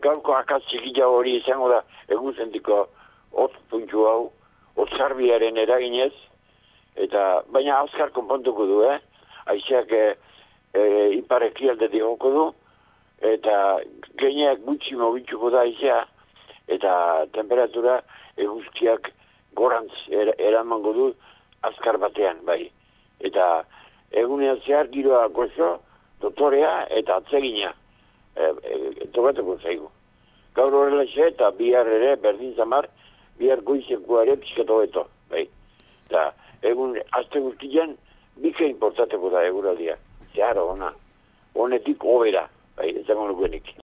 gaurko akaz txikila hori izango da egun zentiko hotz puntu hau, hotzarbiaren eraginez, eta baina azkar konpontuko du, Haizeak ipar-ekialdetik joko du, eta gaineak gutxi mobitzuko da haizea, eta temperatura eguzkiak gorantz eramango du azkar batean, bai. Eta egunean zehar giroa gozo, dotorea eta atsegina tokatuko zaigu. Gaur horrela eta bihar ere berdin zamar, bihar goizekoa ere pizkatu beto, bai. Eta egun aste guztian bika importateko da eguraldia. Zeharo ona, honetik hobera, bai, ez dago nukenik.